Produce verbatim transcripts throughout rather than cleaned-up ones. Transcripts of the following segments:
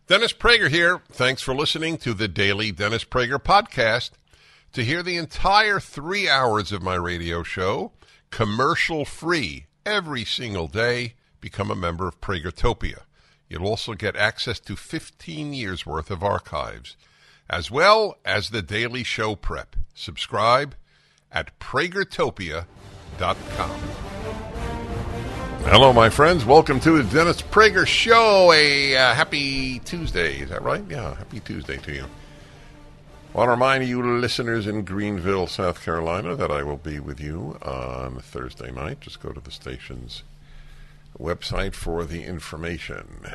Dennis Prager here. Thanks for listening to the Daily Dennis Prager Podcast. To hear the entire three hours of my radio show, commercial-free, every single day, become a member of Pragertopia. You'll also get access to fifteen years' worth of archives, as well as the daily show prep. Subscribe at Pragertopia dot com. Hello, my friends. Welcome to the Dennis Prager Show. A uh, happy Tuesday. Is that right? Yeah, happy Tuesday to you. I want to remind you listeners in Greenville, South Carolina, that I will be with you on Thursday night. Just go to the station's website for the information.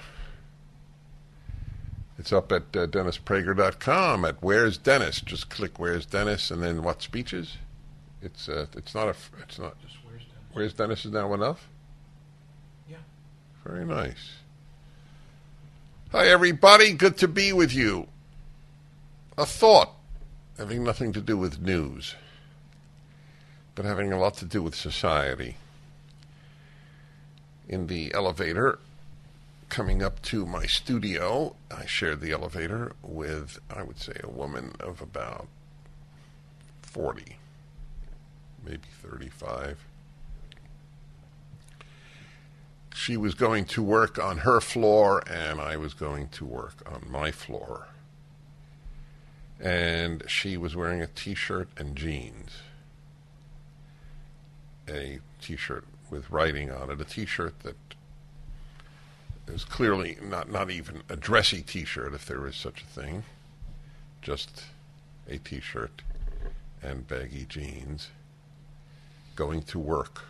It's up at uh, Dennis Prager dot com at Where's Dennis. Just click Where's Dennis and then what speeches? It's uh, it's not a it's not Just Where's Dennis. Where's Dennis is now enough? Yeah. Very nice. Hi, everybody. Good to be with you. A thought having nothing to do with news, but having a lot to do with society. In the elevator coming up to my studio, I shared the elevator with, I would say, a woman of about forty, maybe thirty-five. She was going to work on her floor, and I was going to work on my floor. And she was wearing a T-shirt and jeans. A T-shirt with writing on it, a T-shirt that is clearly not, not even a dressy T-shirt, if there is such a thing. Just a T-shirt and baggy jeans. Going to work.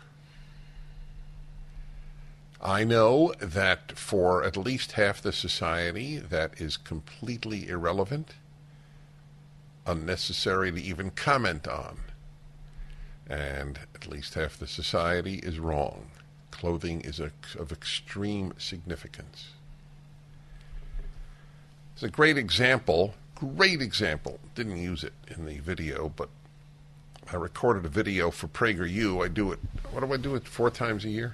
I know that for at least half the society, that is completely irrelevant, unnecessary to even comment on. And at least half the society is wrong. Clothing is a, of extreme significance. It's a great example, great example. Didn't use it in the video, but I recorded a video for PragerU. I do it, what do I do it, four times a year?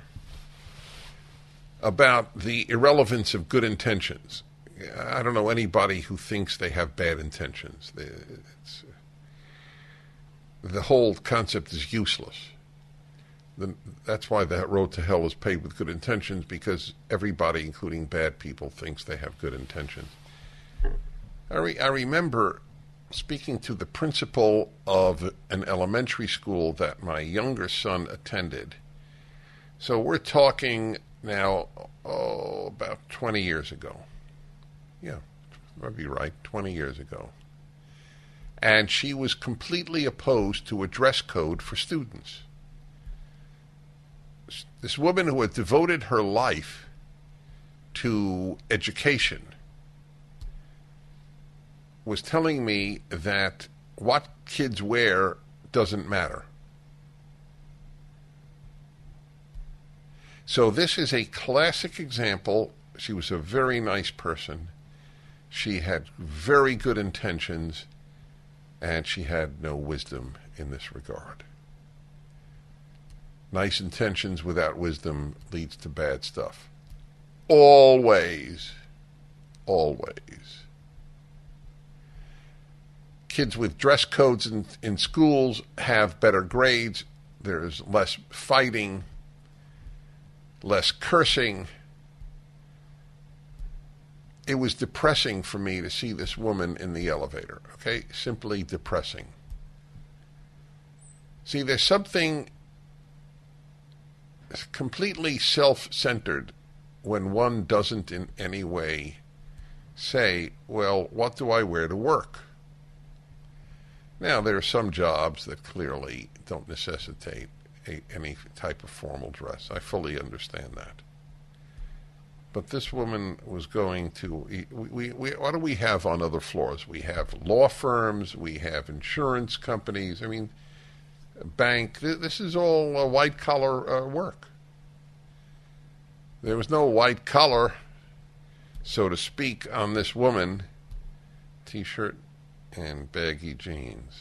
About the irrelevance of good intentions. I don't know anybody who thinks they have bad intentions. It's, the whole concept is useless. The, that's why that road to hell is paved with good intentions, because everybody, including bad people, thinks they have good intentions. I, re, I remember speaking to the principal of an elementary school that my younger son attended. So we're talking now, oh, about twenty years ago. Yeah, I'd be right, twenty years ago. And she was completely opposed to a dress code for students. This woman who had devoted her life to education was telling me that what kids wear doesn't matter. So this is a classic example. She was a very nice person. She had very good intentions, and she had no wisdom in this regard. Nice intentions without wisdom leads to bad stuff. Always. Always. Kids with dress codes in, in schools have better grades. There's less fighting, less cursing. It was depressing for me to see this woman in the elevator, okay? Simply depressing. See, there's something completely self-centered when one doesn't in any way say, well, what do I wear to work? Now, there are some jobs that clearly don't necessitate a, any type of formal dress. I fully understand that. But this woman was going to, we, we, we, what do we have on other floors? We have law firms, we have insurance companies, I mean, a bank. This is all uh, white-collar uh, work. There was no white collar, so to speak, on this woman. T-shirt and baggy jeans.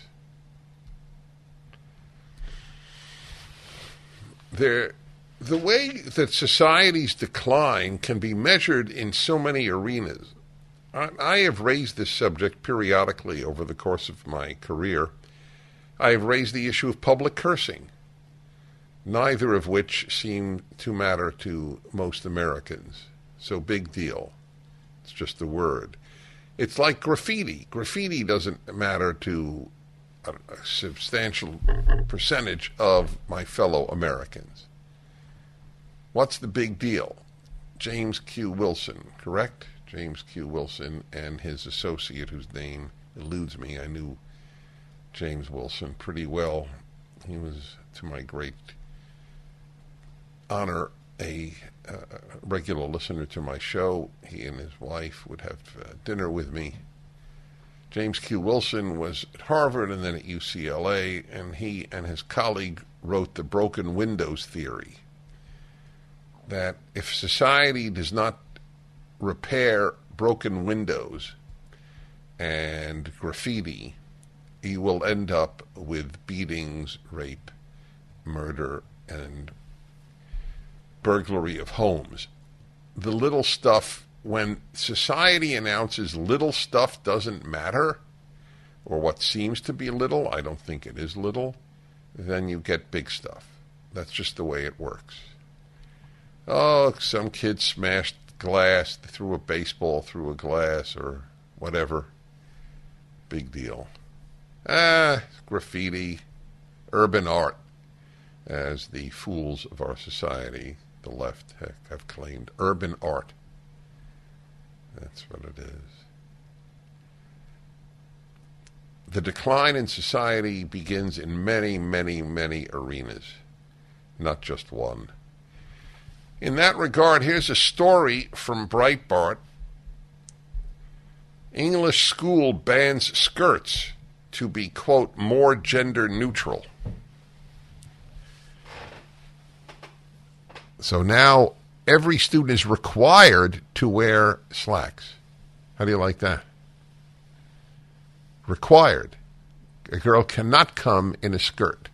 There, the way that societies decline can be measured in so many arenas. I, I have raised this subject periodically over the course of my career. I have raised the issue of public cursing, neither of which seem to matter to most Americans. So big deal. It's just a word. It's like graffiti. Graffiti doesn't matter to a, a substantial percentage of my fellow Americans. What's the big deal? James Q. Wilson, correct? James Q. Wilson and his associate, whose name eludes me. I knew James Wilson pretty well. He was, to my great honor, a uh, regular listener to my show. He and his wife would have uh, dinner with me. James Q. Wilson was at Harvard and then at U C L A, and he and his colleague wrote the broken windows theory, that if society does not repair broken windows and graffiti, you will end up with beatings, rape, murder, and burglary of homes. The little stuff, when society announces little stuff doesn't matter, or what seems to be little, I don't think it is little, then you get big stuff. That's just the way it works. Oh, some kid smashed glass, threw a baseball through a glass or whatever. Big deal. Ah, graffiti, urban art, as the fools of our society, the left, heck, have claimed. Urban art. That's what it is. The decline in society begins in many, many, many arenas, not just one. In that regard, here's a story from Breitbart. English school bans skirts to be, quote, more gender neutral. So now every student is required to wear slacks. How do you like that? Required. A girl cannot come in a skirt.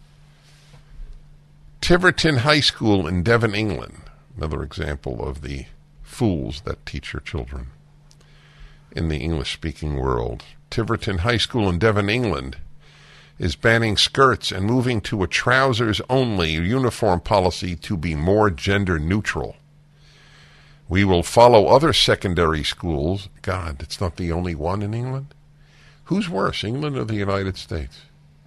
Tiverton High School in Devon, England, another example of the fools that teach your children in the English-speaking world. Tiverton High School in Devon, England, is banning skirts and moving to a trousers-only uniform policy to be more gender-neutral. We will follow other secondary schools. God, it's not the only one in England. Who's worse, England or the United States?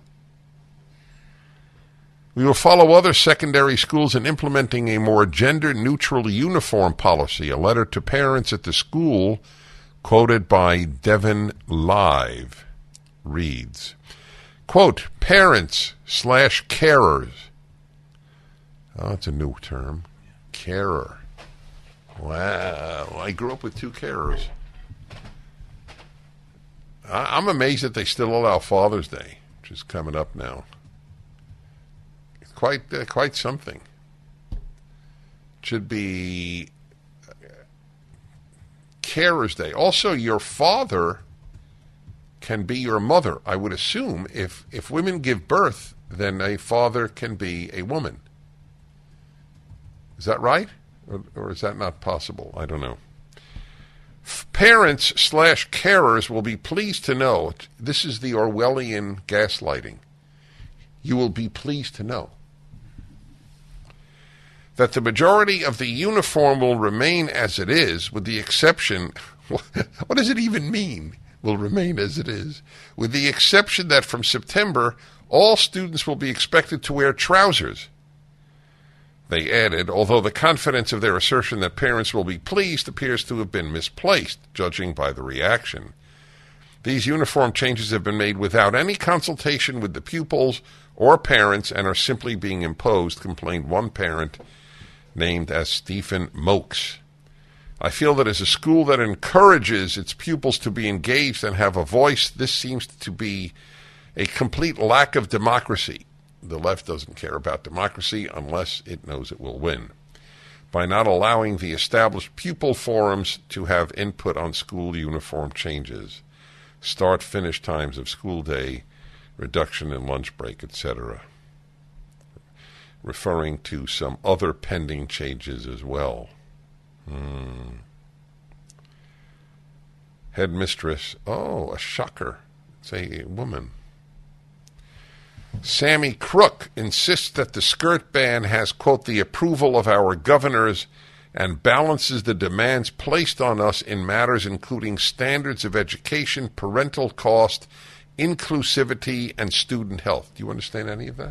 We will follow other secondary schools in implementing a more gender-neutral uniform policy. A letter to parents at the school, quoted by Devon Live, reads, quote, parents slash carers. Oh, that's a new term. Carer. Wow. I grew up with two carers. I- I'm amazed that they still allow Father's Day, which is coming up now. It's quite, uh, quite something. Should be Carers Day. Also, your father can be your mother. I would assume if, if women give birth, then a father can be a woman. Is that right? Or, or is that not possible? I don't know. F- parents slash carers will be pleased to know, this is the Orwellian gaslighting, you will be pleased to know that the majority of the uniform will remain as it is, with the exception, what does it even mean, will remain as it is, with the exception that from September, all students will be expected to wear trousers. They added, although the confidence of their assertion that parents will be pleased appears to have been misplaced, judging by the reaction. These uniform changes have been made without any consultation with the pupils or parents and are simply being imposed, complained one parent named as Stephen Mokes. I feel that as a school that encourages its pupils to be engaged and have a voice, this seems to be a complete lack of democracy. The left doesn't care about democracy unless it knows it will win. By not allowing the established pupil forums to have input on school uniform changes, start-finish times of school day, reduction in lunch break, et cetera, referring to some other pending changes as well. Hmm. Headmistress. Oh, a shocker. It's a woman. Sammy Crook insists that the skirt ban has, quote, the approval of our governors and balances the demands placed on us in matters including standards of education, parental cost, inclusivity, and student health. Do you understand any of that?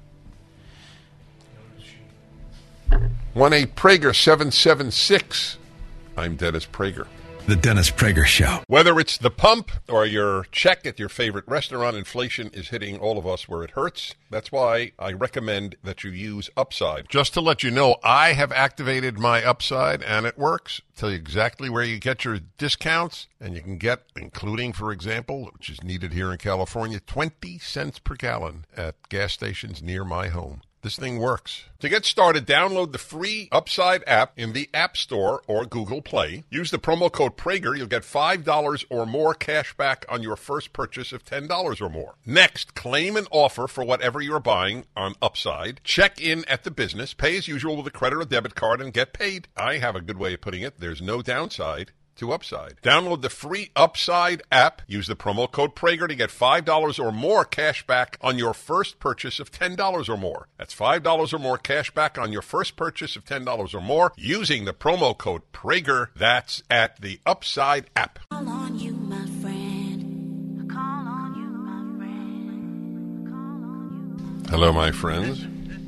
one eight Prager seven seven six. I'm Dennis Prager. The Dennis Prager Show. Whether it's the pump or your check at your favorite restaurant, inflation is hitting all of us where it hurts. That's why I recommend that you use Upside. Just to let you know, I have activated my Upside, and it works. Tell you exactly where you get your discounts, and you can get, including, for example, which is needed here in California, twenty cents per gallon at gas stations near my home. This thing works. To get started, download the free Upside app in the App Store or Google Play. Use the promo code Prager. You'll get five dollars or more cash back on your first purchase of ten dollars or more. Next, claim an offer for whatever you're buying on Upside. Check in at the business. Pay as usual with a credit or debit card and get paid. I have a good way of putting it. There's no downside to Upside. Download the free Upside app. Use the promo code Prager to get five dollars or more cash back on your first purchase of ten dollars or more. That's five dollars or more cash back on your first purchase of ten dollars or more using the promo code Prager. That's at the Upside app. Call on you, my friend. I call on you, my friend. I call on you. Hello, my friends.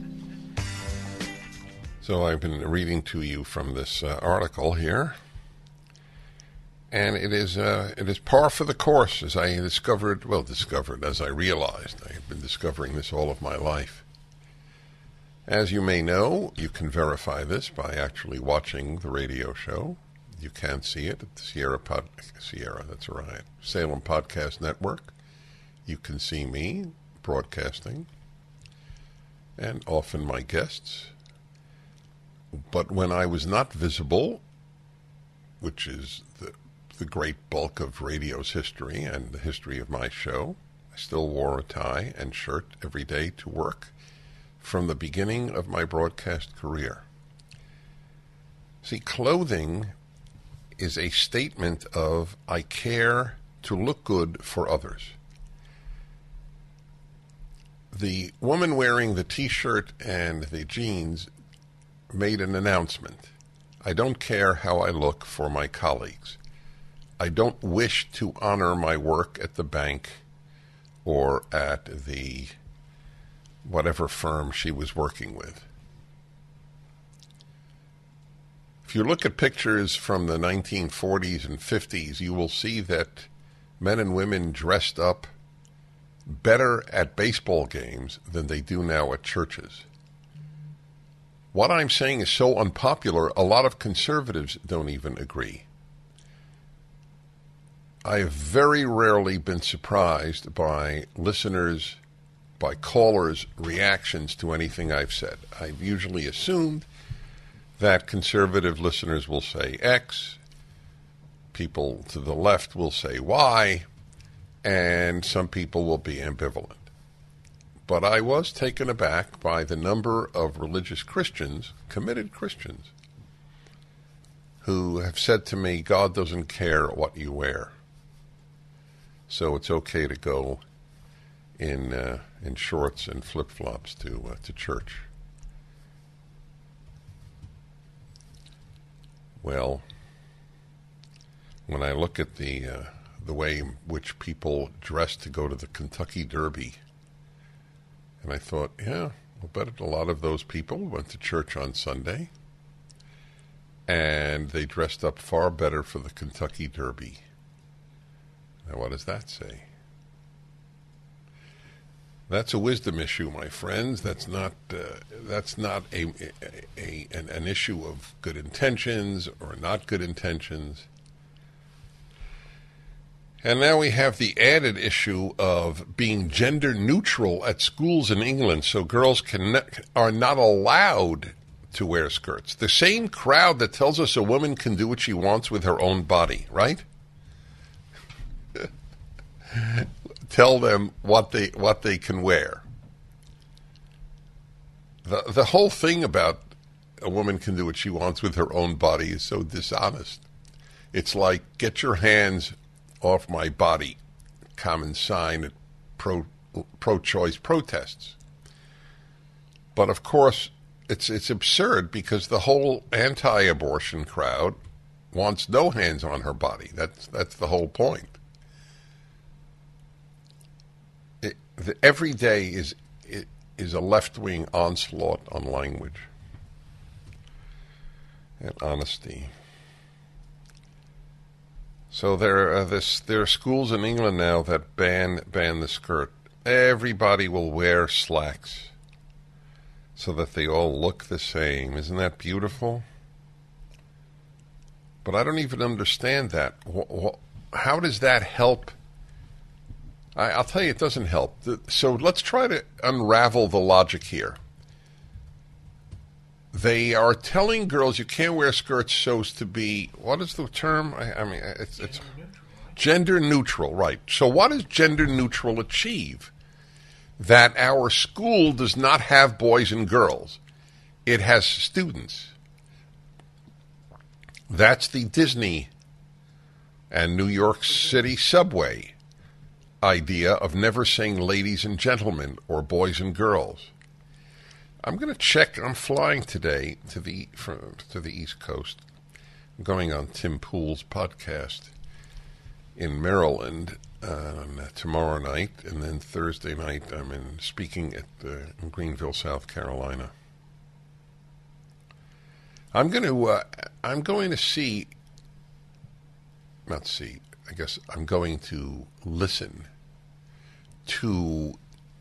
So I've been reading to you from this uh, article here. And it is uh, it is par for the course, as I discovered, well, discovered, as I realized. I have been discovering this all of my life. As you may know, you can verify this by actually watching the radio show. You can see it at the Sierra, Pod, Sierra, that's right, Salem Podcast Network. You can see me broadcasting, and often my guests. But when I was not visible, which is the the great bulk of radio's history and the history of my show, I still wore a tie and shirt every day to work from the beginning of my broadcast career. See, clothing is a statement of I care to look good for others. The woman wearing the t-shirt and the jeans made an announcement. I don't care how I look for my colleagues. I don't wish to honor my work at the bank or at the whatever firm she was working with. If you look at pictures from the nineteen forties and fifties, you will see that men and women dressed up better at baseball games than they do now at churches. What I'm saying is so unpopular, a lot of conservatives don't even agree. I've very rarely been surprised by listeners, by callers' reactions to anything I've said. I've usually assumed that conservative listeners will say X, people to the left will say Y, and some people will be ambivalent. But I was taken aback by the number of religious Christians, committed Christians, who have said to me, God doesn't care what you wear. So it's okay to go in uh, in shorts and flip-flops to uh, to church. Well, when I look at the uh, the way in which people dress to go to the Kentucky Derby, and I thought, yeah, I'll bet a lot of those people went to church on Sunday, and they dressed up far better for the Kentucky Derby. Now, what does that say? That's a wisdom issue, my friends. That's not uh, that's not a, a, a an, an issue of good intentions or not good intentions. And now we have the added issue of being gender neutral at schools in England, so girls can are not allowed to wear skirts. The same crowd that tells us a woman can do what she wants with her own body, right? Tell them what they what they can wear. The the whole thing about a woman can do what she wants with her own body is so dishonest. It's like, get your hands off my body common sign at pro, pro-choice protests. But of course, it's it's absurd because the whole anti-abortion crowd wants no hands on her body. That's that's the whole point. It, the, every day is it, is a left-wing onslaught on language and honesty. So there are this there are schools in England now that ban ban the skirt. Everybody will wear slacks so that they all look the same. Isn't that beautiful? But I don't even understand that. How does that help? I, I'll tell you, it doesn't help. So let's try to unravel the logic here. They are telling girls you can't wear skirts so as to be, what is the term? I, I mean, it's, it's gender neutral, right. So what does gender neutral achieve? That our school does not have boys and girls. It has students. That's the Disney and New York City subway idea of never saying ladies and gentlemen or boys and girls. I'm going to check. I'm flying today to the from, to the East Coast. I'm going on Tim Pool's podcast in Maryland uh, tomorrow night, and then Thursday night I'm in speaking at uh, in Greenville, South Carolina. I'm going to uh, I'm going to see, not see. I guess I'm going to listen to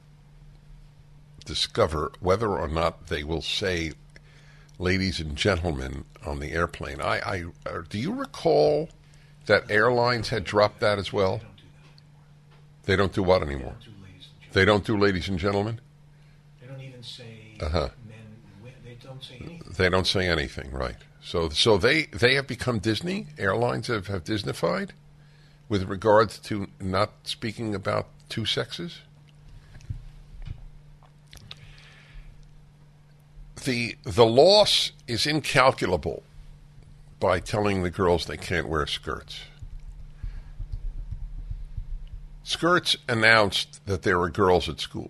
discover whether or not they will say ladies and gentlemen on the airplane. I, I uh, do you recall that airlines had dropped that as well? They don't do what anymore? They don't do ladies and gentlemen? They don't even say uh-huh. men. They don't say anything. They don't say anything, right. So so they, they have become Disney? Airlines have, have Disneyfied with regards to not speaking about two sexes? The the loss is incalculable by telling the girls they can't wear skirts. Skirts announced that there were girls at school.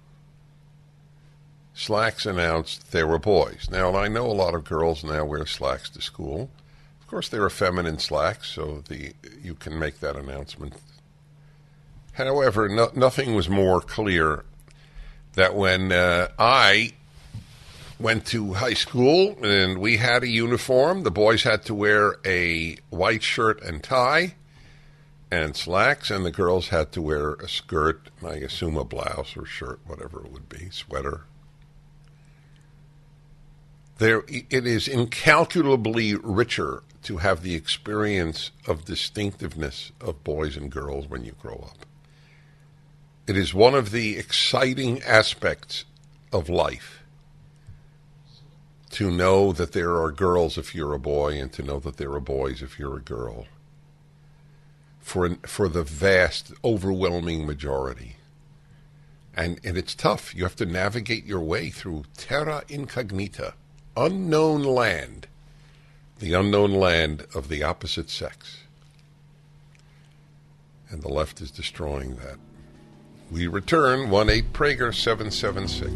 Slacks announced there were boys. Now, I know a lot of girls now wear slacks to school. Of course, there are feminine slacks, so the you can make that announcement. However, no, nothing was more clear that when uh, I went to high school and we had a uniform, the boys had to wear a white shirt and tie and slacks, and the girls had to wear a skirt, I assume a blouse or shirt, whatever it would be, sweater. There, it is incalculably richer to have the experience of distinctiveness of boys and girls when you grow up. It is one of the exciting aspects of life to know that there are girls if you're a boy and to know that there are boys if you're a girl. For for the vast, overwhelming majority. And, and it's tough. You have to navigate your way through terra incognita, unknown land, the unknown land of the opposite sex. And the left is destroying that. We return, one eight Prager seven seven six.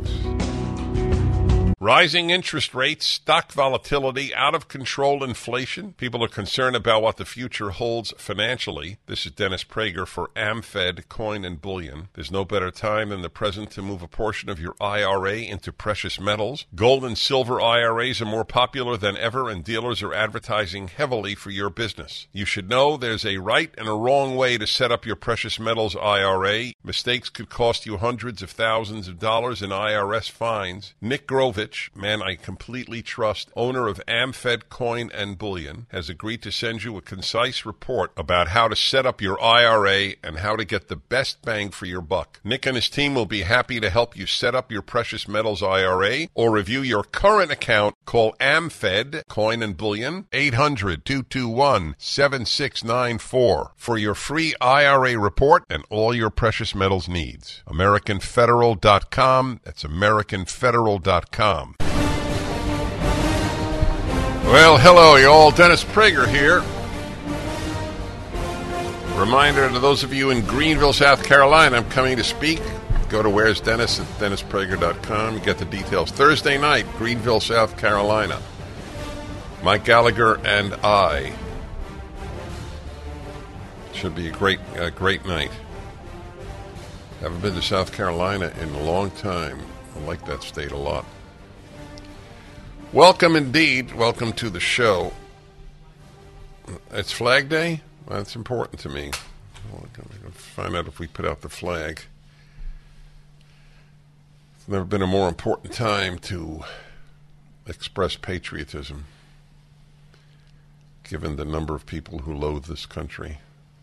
Rising interest rates, stock volatility, out-of-control inflation. People are concerned about what the future holds financially. This is Dennis Prager for AmFed Coin and Bullion. There's no better time than the present to move a portion of your I R A into precious metals. Gold and silver I R As are more popular than ever, and dealers are advertising heavily for your business. You should know there's a right and a wrong way to set up your precious metals I R A. Mistakes could cost you hundreds of thousands of dollars in I R S fines. Nick Grovich, man I completely trust, owner of AmFed Coin and Bullion, has agreed to send you a concise report about how to set up your I R A and how to get the best bang for your buck. Nick and his team will be happy to help you set up your precious metals I R A or review your current account. Call AmFed Coin and Bullion, eight hundred, two two one, seven six nine four for your free I R A report and all your precious metals needs. American Federal dot com. That's American Federal dot com. Well, hello, you all. Dennis Prager here. Reminder to those of you in Greenville, South Carolina, I'm coming to speak. Go to Where's Dennis at dennis prager dot com. You get the details. Thursday night, Greenville, South Carolina. Mike Gallagher and I. Should be a great, uh, great night. Haven't been to South Carolina in a long time. I like that state a lot. Welcome indeed. Welcome to the show. It's Flag Day? Well, that's important to me. Well, I'm going to find out if we put out the flag. It's never been a more important time to express patriotism, given the number of people who loathe this country.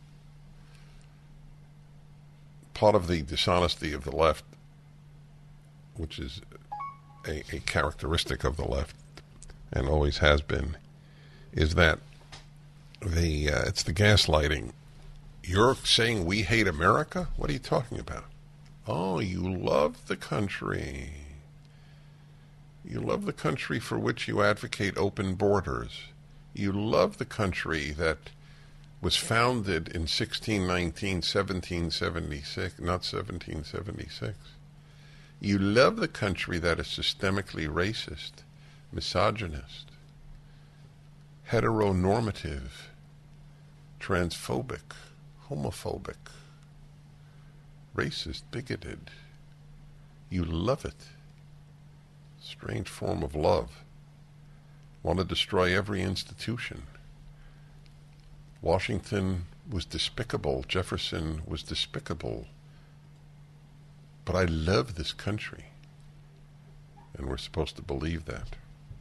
Part of the dishonesty of the left, which is a, a characteristic of the left and always has been, is that the uh, it's the gaslighting. You're saying we hate America? What are you talking about? Oh, you love the country. You love the country for which you advocate open borders. You love the country that was founded in sixteen nineteen, seventeen seventy-six, not seventeen seventy-six. You love the country that is systemically racist, misogynist, heteronormative, transphobic, homophobic, racist, bigoted. You love it. Strange form of love. Want to destroy every institution. Washington was despicable. Jefferson was despicable. But I love this country. And we're supposed to believe that.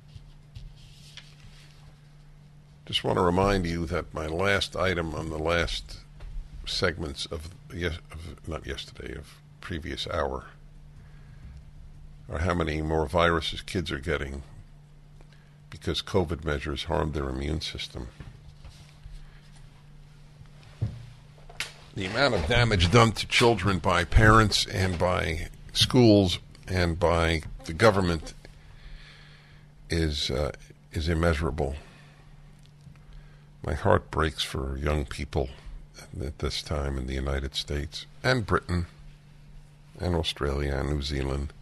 Just want to remind you that my last item on the last segments of, yes, of not yesterday, of previous hour, are how many more viruses kids are getting because COVID measures harmed their immune system. The amount of damage done to children by parents and by schools and by the government is uh, is immeasurable. My heart breaks for young people at this time in the United States and Britain and Australia and New Zealand.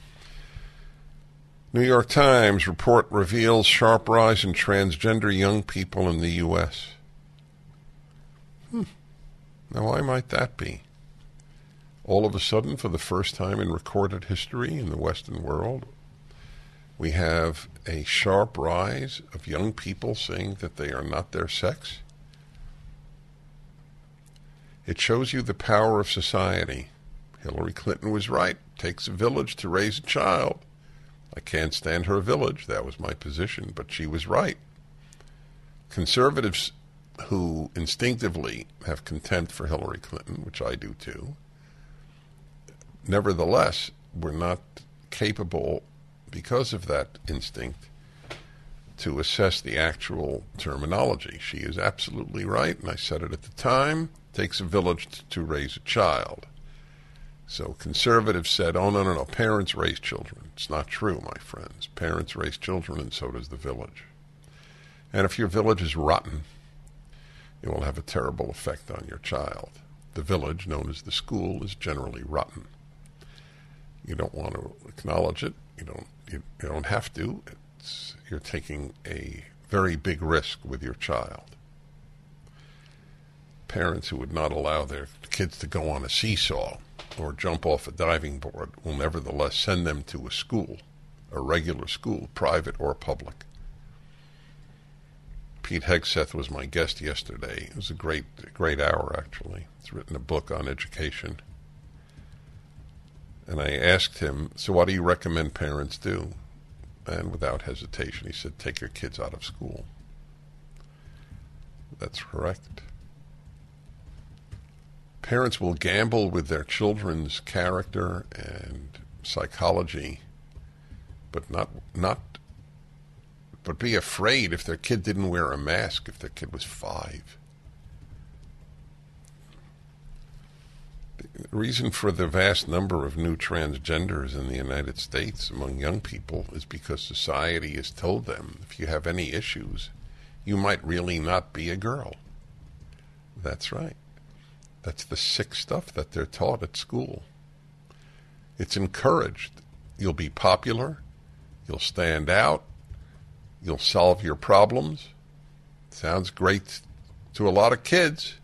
New York Times report reveals sharp rise in transgender young people in the U S Hmm. Now, why might that be? All of a sudden, for the first time in recorded history in the Western world, we have a sharp rise of young people saying that they are not their sex. It shows you the power of society. Hillary Clinton was right. It takes a village to raise a child. I can't stand her village. That was my position, but she was right. Conservatives who instinctively have contempt for Hillary Clinton, which I do too, nevertheless, were not capable, because of that instinct, to assess the actual terminology. She is absolutely right, and I said it at the time. It takes a village t- to raise a child. So conservatives said, oh, no, no, no, parents raise children. It's not true, my friends. Parents raise children, and so does the village. And if your village is rotten, it will have a terrible effect on your child. The village, known as the school, is generally rotten. You don't want to acknowledge it. You don't. You, you don't have to. It's, you're taking a very big risk with your child. Parents who would not allow their kids to go on a seesaw or jump off a diving board will nevertheless send them to a school, a regular school, private or public. Pete Hegseth was my guest yesterday. It was a great, great hour, actually. He's written a book on education. And I asked him, so what do you recommend parents do? And without hesitation, he said, take your kids out of school. That's correct. Parents will gamble with their children's character and psychology, but not not but be afraid if their kid didn't wear a mask if their kid was five. The reason for the vast number of new transgenders in the United States among young people is because society has told them if you have any issues, you might really not be a girl. That's right. That's the sick stuff that they're taught at school. It's encouraged. You'll be popular. You'll stand out. You'll solve your problems. Sounds great to a lot of kids.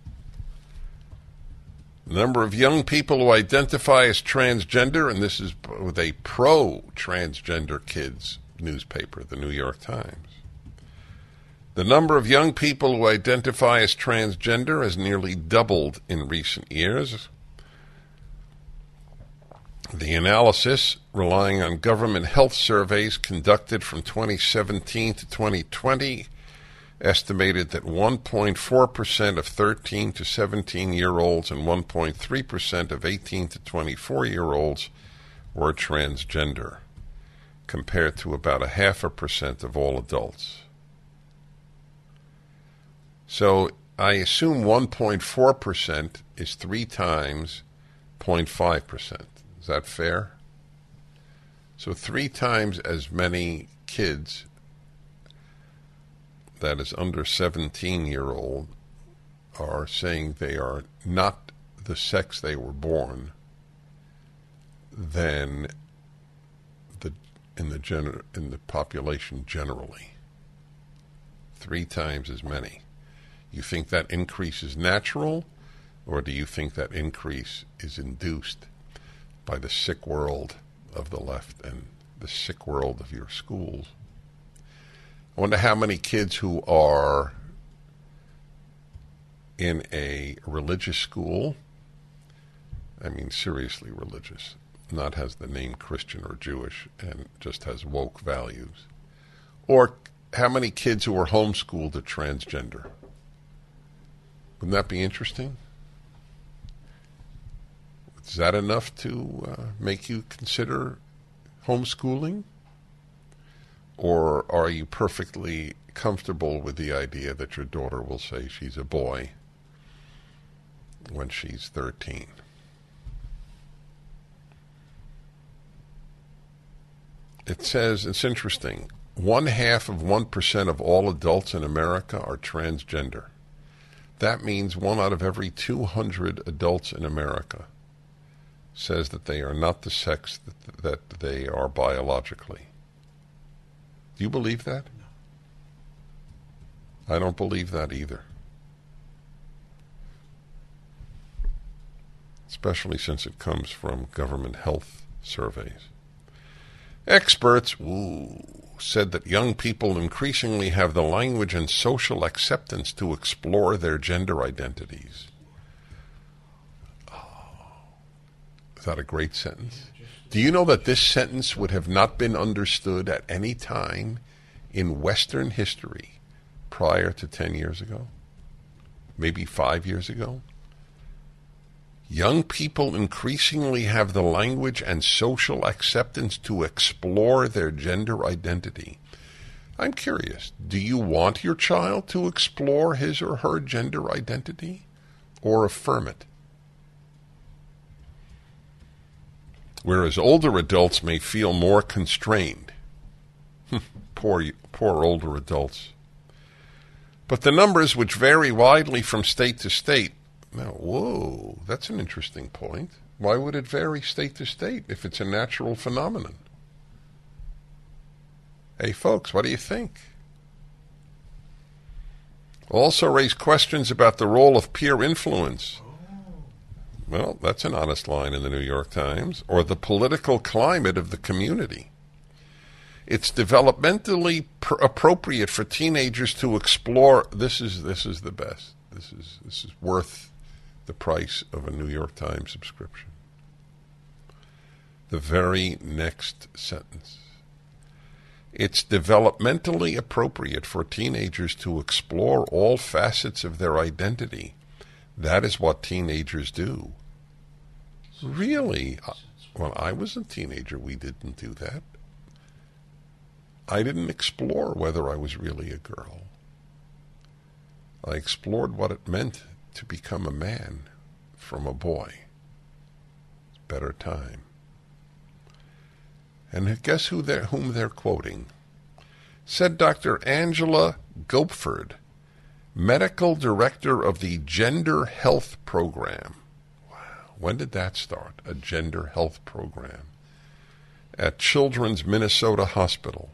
The number of young people who identify as transgender, and this is with a pro-transgender kids newspaper, the New York Times. The number of young people who identify as transgender has nearly doubled in recent years. The analysis, relying on government health surveys conducted from twenty seventeen to twenty twenty, estimated that one point four percent of thirteen to seventeen-year-olds and one point three percent of eighteen to twenty-four-year-olds were transgender, compared to about a half a percent of all adults. So I assume one point four percent is three times zero point five percent. Is that fair? So three times as many kids, that is under seventeen-year-old, are saying they are not the sex they were born than the in the gener- in the population generally. Three times as many. You think that increase is natural, or do you think that increase is induced by the sick world of the left and the sick world of your schools? I wonder how many kids who are in a religious school, I mean seriously religious, not has the name Christian or Jewish and just has woke values, or how many kids who are homeschooled are transgender? Wouldn't that be interesting? Is that enough to uh, make you consider homeschooling? Or are you perfectly comfortable with the idea that your daughter will say she's a boy when she's thirteen? It says, it's interesting, one half of one percent of all adults in America are transgender. That means one out of every two hundred adults in America says that they are not the sex that, that they are biologically. Do you believe that? No. I don't believe that either. Especially since it comes from government health surveys. Experts ooh, said that young people increasingly have the language and social acceptance to explore their gender identities. Oh, is that a great sentence? Do you know that this sentence would have not been understood at any time in Western history prior to ten years ago? Maybe five years ago? Young people increasingly have the language and social acceptance to explore their gender identity. I'm curious, do you want your child to explore his or her gender identity or affirm it? Whereas older adults may feel more constrained. poor, poor older adults. But the numbers, which vary widely from state to state, now, whoa, that's an interesting point. Why would it vary state to state if it's a natural phenomenon? Hey, folks, what do you think? Also raise questions about the role of peer influence. Well, that's an honest line in the New York Times. Or the political climate of the community. It's developmentally pr- appropriate for teenagers to explore. This is this is the best. This is this is worth the price of a New York Times subscription. The very next sentence. It's developmentally appropriate for teenagers to explore all facets of their identity. That is what teenagers do. Really? When I was a teenager, we didn't do that. I didn't explore whether I was really a girl. I explored what it meant to become a man from a boy. Better time. And guess who they're, whom they're quoting? Said Doctor Angela Gopford, medical director of the Gender Health Program. Wow. When did that start? A gender health program at Children's Minnesota Hospital.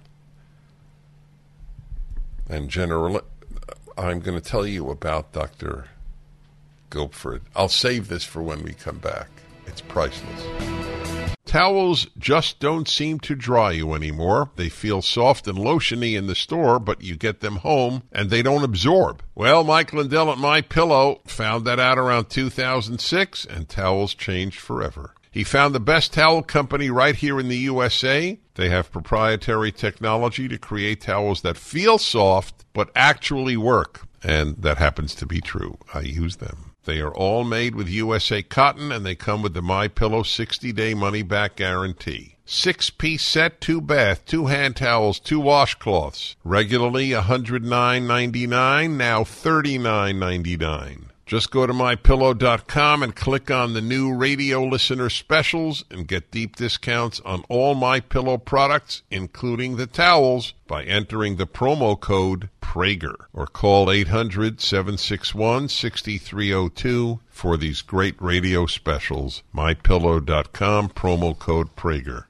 And General, I'm going to tell you about Doctor Gopford. I'll save this for when we come back. It's priceless. Towels just don't seem to dry you anymore. They feel soft and lotiony in the store, but you get them home and they don't absorb. Well, Mike Lindell at MyPillow found that out around two thousand six, and towels changed forever. He found the best towel company right here in the U S A. They have proprietary technology to create towels that feel soft but actually work, and that happens to be true. I use them. They are all made with U S A cotton, and they come with the MyPillow sixty-day money-back guarantee. Six-piece set, two bath, two hand towels, two washcloths. Regularly one hundred nine ninety-nine, now thirty-nine ninety-nine. Just go to my pillow dot com and click on the new radio listener specials and get deep discounts on all MyPillow products, including the towels, by entering the promo code Prager, or call eight hundred, seven six one, six three zero two for these great radio specials. my pillow dot com, promo code Prager.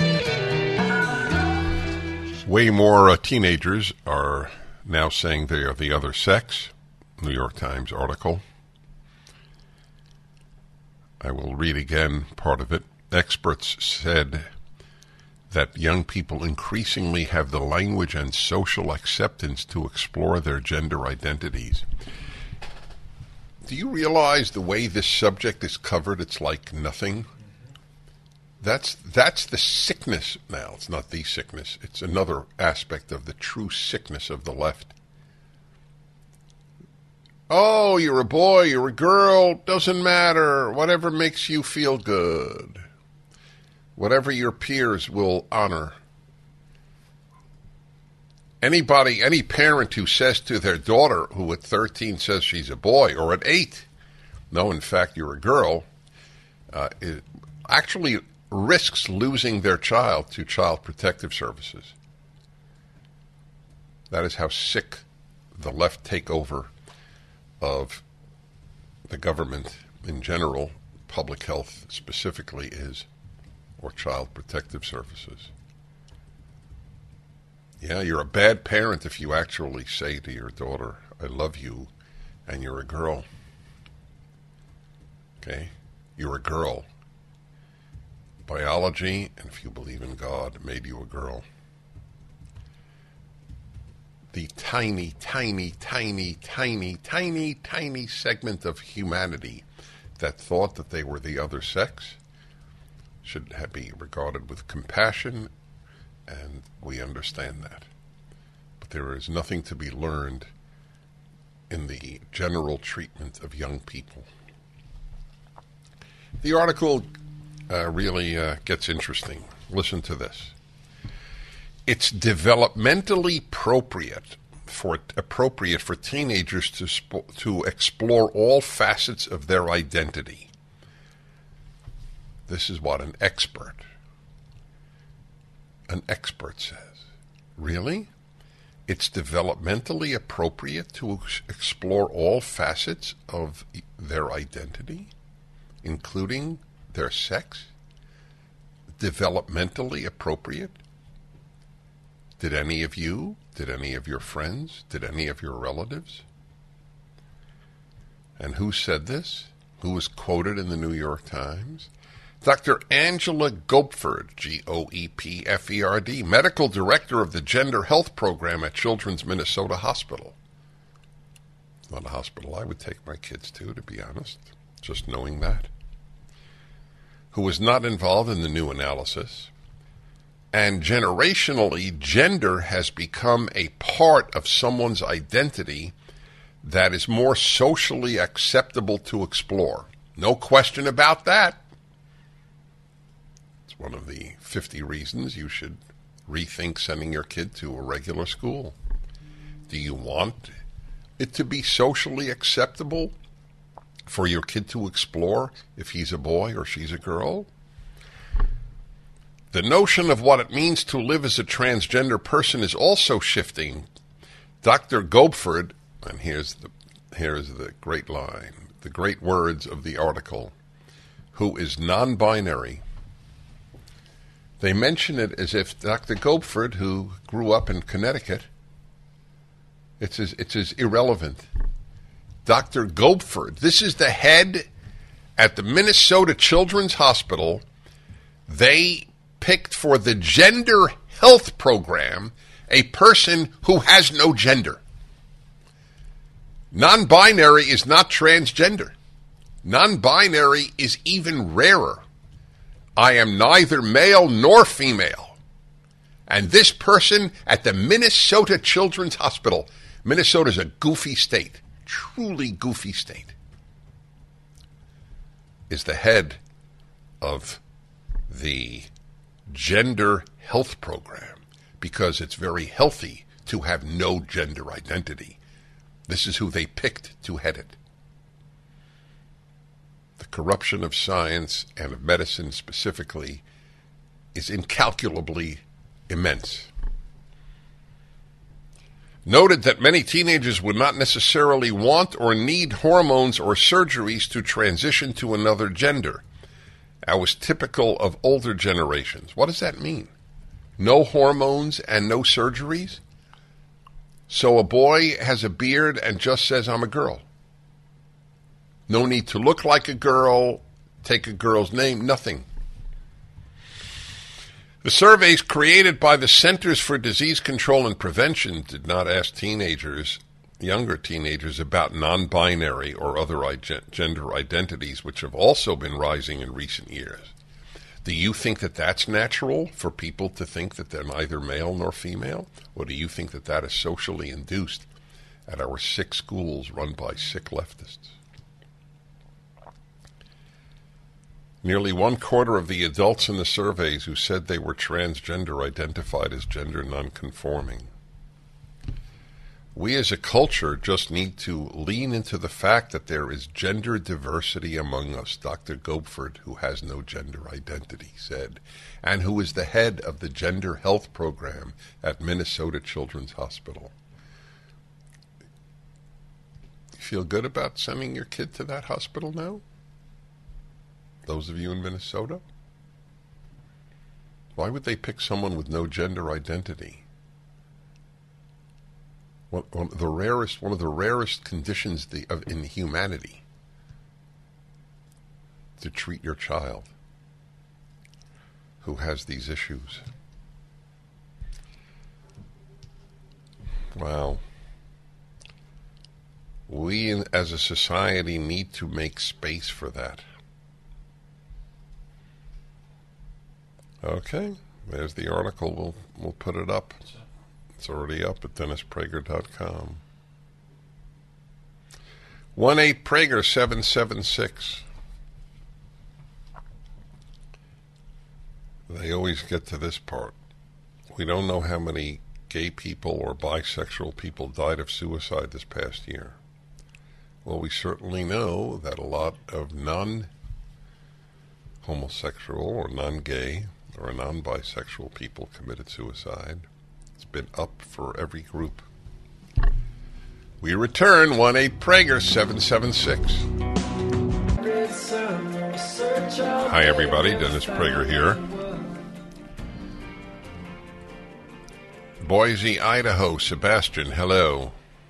Way more uh, teenagers are now saying they are the other sex. New York Times article. I will read again part of it. Experts said that young people increasingly have the language and social acceptance to explore their gender identities. Do you realize the way this subject is covered, it's like nothing? That's that's the sickness now. It's not the sickness. It's another aspect of the true sickness of the left. Oh, you're a boy, you're a girl, doesn't matter. Whatever makes you feel good. Whatever your peers will honor. Anybody, any parent who says to their daughter, who at thirteen says she's a boy, or at eight, no, in fact, you're a girl, uh, it actually risks losing their child to Child Protective Services. That is how sick the left takeover of the government in general, public health specifically is, or Child Protective Services. Yeah, you're a bad parent if you actually say to your daughter, I love you, and you're a girl. Okay? You're a girl. Biology, and if you believe in God, made you a girl. The tiny, tiny, tiny, tiny, tiny, tiny segment of humanity that thought that they were the other sex should be regarded with compassion, and we understand that. But there is nothing to be learned in the general treatment of young people. The article uh, really uh, gets interesting. Listen to this. It's developmentally appropriate for appropriate for teenagers to sp- to explore all facets of their identity. This is what an expert, an expert says. Really? It's developmentally appropriate to ex- explore all facets of their identity, including their sex? Developmentally appropriate? Did any of you, did any of your friends, did any of your relatives? And who said this? Who was quoted in the New York Times? Doctor Angela Gopford, G O E P F E R D, medical director of the Gender Health Program at Children's Minnesota Hospital. It's not a hospital I would take my kids to, to be honest, just knowing that. Who was not involved in the new analysis. And generationally, gender has become a part of someone's identity that is more socially acceptable to explore. No question about that. It's one of the fifty reasons you should rethink sending your kid to a regular school. Do you want it to be socially acceptable for your kid to explore if he's a boy or she's a girl? The notion of what it means to live as a transgender person is also shifting. Doctor Gopford And here's the here's the great line, the great words of the article, who is non-binary. They mention it as if Doctor Gopford, who grew up in Connecticut, it's as, it's as irrelevant. Doctor Gopford, this is the head at the Minnesota Children's Hospital. They picked for the gender health program a person who has no gender. Non-binary is not transgender. Non-binary is even rarer. I am neither male nor female. And this person at the Minnesota Children's Hospital, Minnesota's a goofy state, truly goofy state, is the head of the gender health program because it's very healthy to have no gender identity. This is who they picked to head it. The corruption of science and of medicine specifically is incalculably immense. Noted that many teenagers would not necessarily want or need hormones or surgeries to transition to another gender. That was typical of older generations. What does that mean? No hormones and no surgeries? So a boy has a beard and just says, I'm a girl. No need to look like a girl, take a girl's name, nothing. The surveys created by the Centers for Disease Control and Prevention did not ask teenagers, younger teenagers, about non-binary or other gender identities, which have also been rising in recent years. Do you think that that's natural for people to think that they're neither male nor female? Or do you think that that is socially induced at our sick schools run by sick leftists? Nearly one quarter of the adults in the surveys who said they were transgender identified as gender nonconforming. We as a culture just need to lean into the fact that there is gender diversity among us, Doctor Gopford, who has no gender identity, said, and who is the head of the gender health program at Minnesota Children's Hospital. You feel good about sending your kid to that hospital now? Those of you in Minnesota? Why would they pick someone with no gender identity? One, one of the rarest, one of the rarest conditions the, of, in humanity to treat your child who has these issues. Wow. We in, as a society need to make space for that. Okay, there's the article. We'll we'll put it up. It's already up at dennis prager dot com. one eight Prager seven seven six. They always get to this part. We don't know how many gay people or bisexual people died of suicide this past year. Well, we certainly know that a lot of non-homosexual or non-gay or non-bisexual people committed suicide. It's been up for every group. We return, one eight Prager seven seven six. Hi everybody, Dennis Prager here. Boise, Idaho, Sebastian, hello.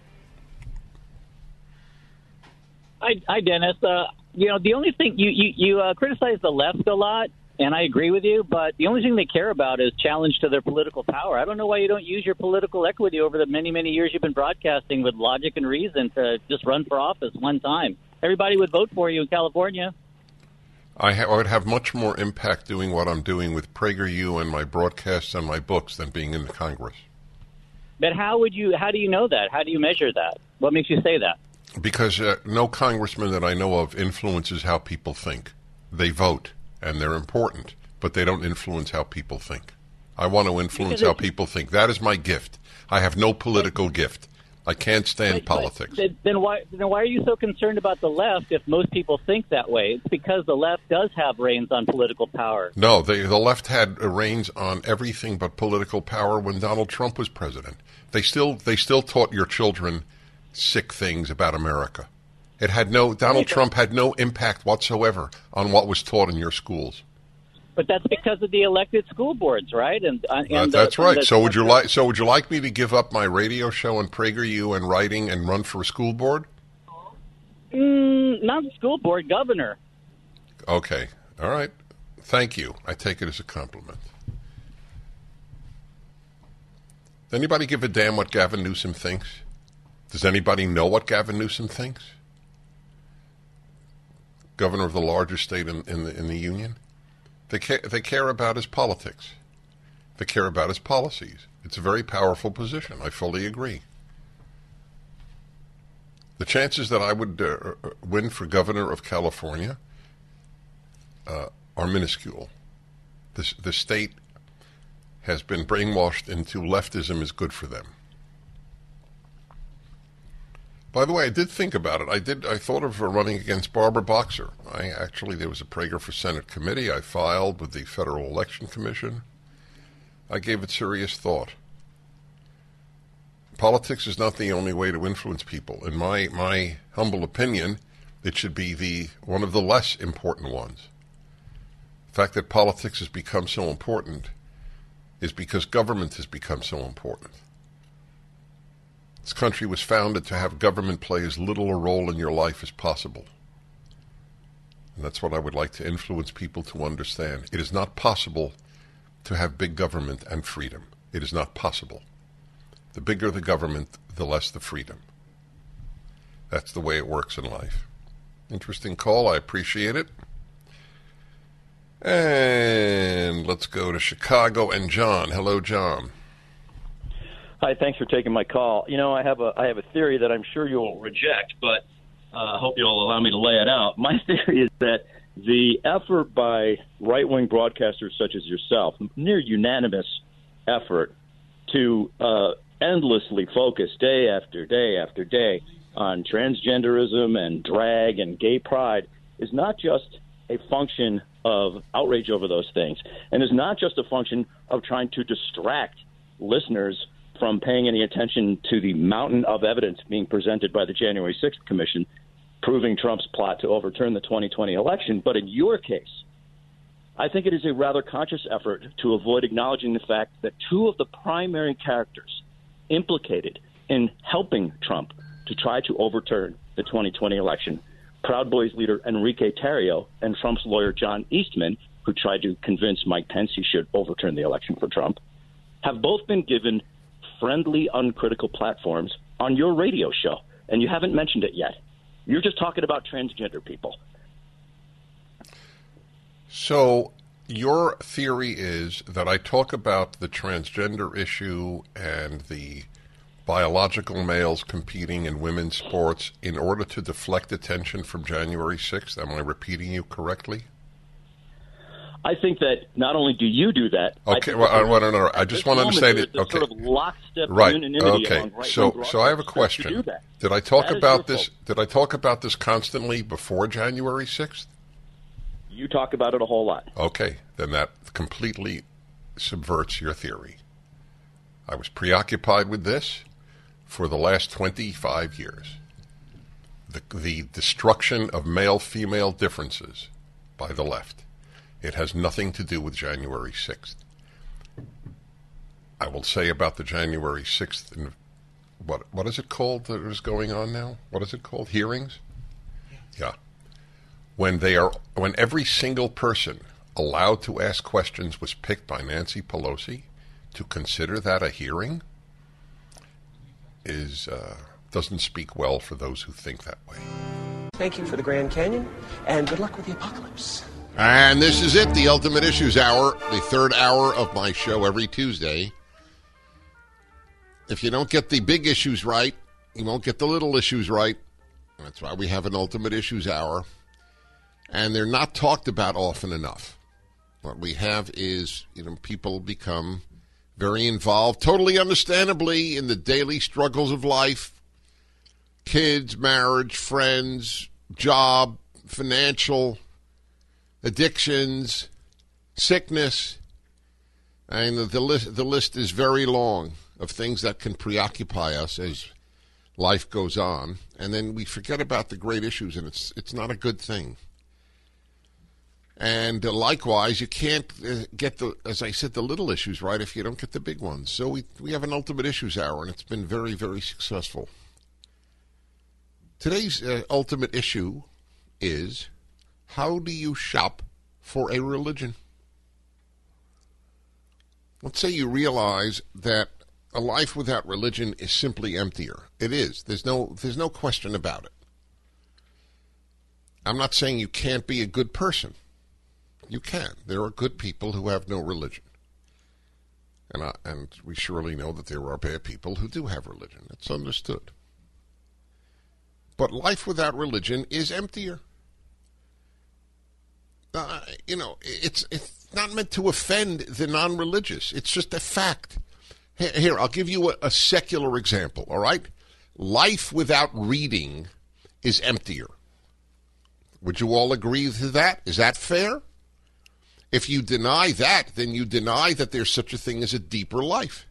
Hi, hi Dennis. Uh, you know, the only thing, you, you, you uh, criticize the left a lot, and I agree with you, but the only thing they care about is challenge to their political power. I don't know why you don't use your political equity over the many, many years you've been broadcasting with logic and reason to just run for office one time. Everybody would vote for you in California. I, ha- I would have much more impact doing what I'm doing with PragerU and my broadcasts and my books than being in the Congress. But how would you? How do you know that? How do you measure that? What makes you say that? Because uh, no congressman that I know of influences how people think. They vote. And they're important, but they don't influence how people think. I want to influence how people think. That is my gift. I have no political gift. I can't stand but, politics. But, then why then why are you so concerned about the left if most people think that way? It's because the left does have reins on political power. No, they, the left had reins on everything but political power when Donald Trump was president. They still they still taught your children sick things about America. It had no, Donald Trump had no impact whatsoever on what was taught in your schools. But that's because of the elected school boards, right? And, uh, That- and that's the, right. the- So would you like? So would you like me to give up my radio show and PragerU and writing and run for a school board? Mm, not the school board, governor. Okay. All right. Thank you. I take it as a compliment. Does anybody give a damn what Gavin Newsom thinks? Does anybody know what Gavin Newsom thinks? Governor of the largest state in, in the in the union. They care, they care about his politics. They care about his policies. It's a very powerful position. I fully agree. The chances that I would uh, win for governor of California uh, are minuscule. This, the state has been brainwashed into leftism is good for them. By the way, I did think about it. I did. I thought of running against Barbara Boxer. I actually, there was a Prager for Senate committee. I filed with the Federal Election Commission. I gave it serious thought. Politics is not the only way to influence people. In my my humble opinion, it should be the one of the less important ones. The fact that politics has become so important is because government has become so important. This country was founded to have government play as little a role in your life as possible. And that's what I would like to influence people to understand. It is not possible to have big government and freedom. It is not possible. The bigger the government, the less the freedom. That's the way it works in life. Interesting call. I appreciate it. And let's go to Chicago and John. Hello, John. Hi, thanks for taking my call. You know, I have a I have a theory that I'm sure you'll reject, but I uh, hope you'll allow me to lay it out. My theory is that the effort by right-wing broadcasters such as yourself, near unanimous effort to uh, endlessly focus day after day after day on transgenderism and drag and gay pride is not just a function of outrage over those things, and is not just a function of trying to distract listeners from paying any attention to the mountain of evidence being presented by the January sixth Commission proving Trump's plot to overturn the twenty twenty election. But in your case, I think it is a rather conscious effort to avoid acknowledging the fact that two of the primary characters implicated in helping Trump to try to overturn the twenty twenty election, Proud Boys leader Enrique Tarrio and Trump's lawyer John Eastman, who tried to convince Mike Pence he should overturn the election for Trump, have both been given friendly, uncritical platforms on your radio show, and you haven't mentioned it yet. You're just talking about transgender people. So your theory is that I talk about the transgender issue and the biological males competing in women's sports in order to deflect attention from January sixth. Am I repeating you correctly? I think that not only do you do that. Okay, well, I, well, no, no, no. I just want to understand it. Okay, sort of lockstep right. unanimity Okay, among so so I have a question. Did I talk about this? Did I talk about this constantly before January sixth? You talk about it a whole lot. Okay, then that completely subverts your theory. I was preoccupied with this for the last twenty-five years. The the destruction of male-female differences by the left. It has nothing to do with January sixth. I will say about the January sixth, and what what is it called that is going on now? What is it called? Hearings? Yeah. When they are, when every single person allowed to ask questions was picked by Nancy Pelosi, to consider that a hearing is uh, doesn't speak well for those who think that way. Thank you for the Grand Canyon, and good luck with the apocalypse. And this is it, the Ultimate Issues Hour, the third hour of my show every Tuesday. If you don't get the big issues right, you won't get the little issues right. That's why we have an Ultimate Issues Hour. And they're not talked about often enough. What we have is, you know, people become very involved, totally understandably, in the daily struggles of life. Kids, marriage, friends, job, financial addictions, sickness, and the, the list the list is very long of things that can preoccupy us as life goes on, and then we forget about the great issues, and it's it's not a good thing. And uh, likewise, you can't uh, get the, as I said, the little issues right if you don't get the big ones. So we we have an Ultimate Issues Hour, and it's been very, very successful. Today's uh, ultimate issue is, how do you shop for a religion? Let's say you realize that a life without religion is simply emptier. It is. There's no there's no question about it. I'm not saying you can't be a good person. You can. There are good people who have no religion. And, I, and we surely know that there are bad people who do have religion. It's understood. But life without religion is emptier. Uh, you know, it's it's not meant to offend the non-religious. It's just a fact. Here, here I'll give you a, a secular example, all right? Life without reading is emptier. Would you all agree to that? Is that fair? If you deny that, then you deny that there's such a thing as a deeper life.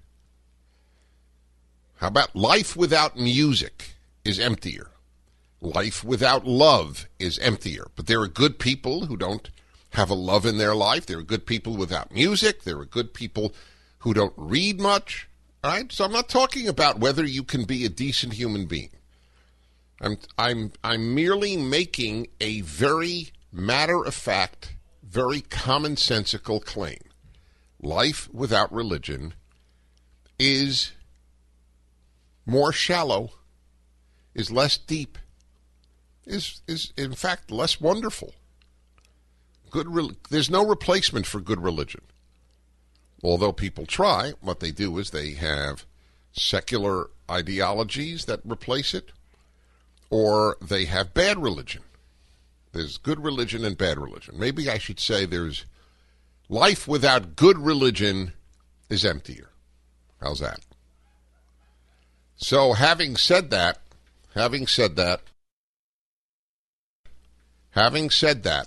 How about life without music is emptier? Life without love is emptier. But there are good people who don't have a love in their life. There are good people without music. There are good people who don't read much. All right? So I'm not talking about whether you can be a decent human being. I'm I'm I'm merely making a very matter-of-fact, very commonsensical claim. Life without religion is more shallow, is less deep, is is in fact less wonderful. Good, re- there's no replacement for good religion. Although people try, what they do is they have secular ideologies that replace it, or they have bad religion. There's good religion and bad religion. Maybe I should say there's life without good religion is emptier. How's that? So having said that, having said that, having said that,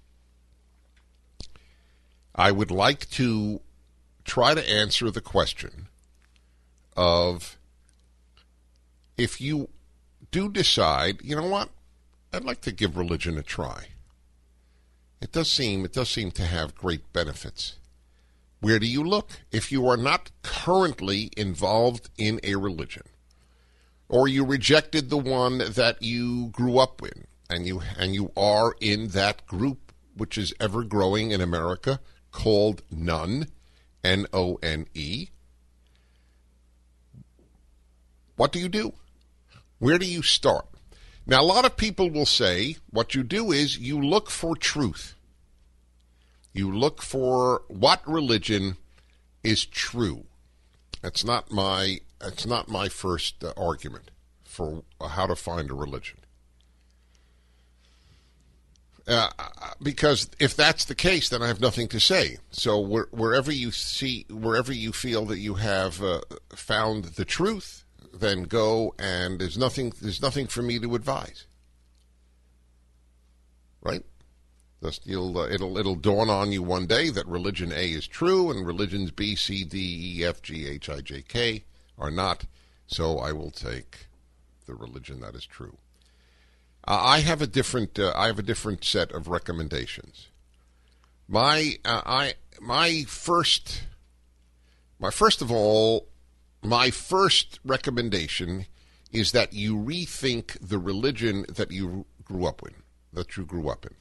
I would like to try to answer the question of, if you do decide, you know what, I'd like to give religion a try. It does seem, it does seem to have great benefits. Where do you look? If you are not currently involved in a religion, or you rejected the one that you grew up in, and you and you are in that group which is ever growing in America called none, N O N E, what do you do? Where do you start? Now, a lot of people will say what you do is you look for truth. You look for what religion is true. That's not my that's not my first uh, argument for how to find a religion. Uh, because if that's the case, then I have nothing to say. So where, wherever you see, wherever you feel that you have uh, found the truth, then go, and there's nothing there's nothing for me to advise. Right? Just you'll uh, it'll it'll dawn on you one day that religion A is true and religions B, C, D, E, F, G, H, I, J, K are not. So I will take the religion that is true. Uh, I have a different uh, I have a different set of recommendations. My uh, I my first my first of all. My first recommendation is that you rethink the religion that you grew up in, that you grew up in.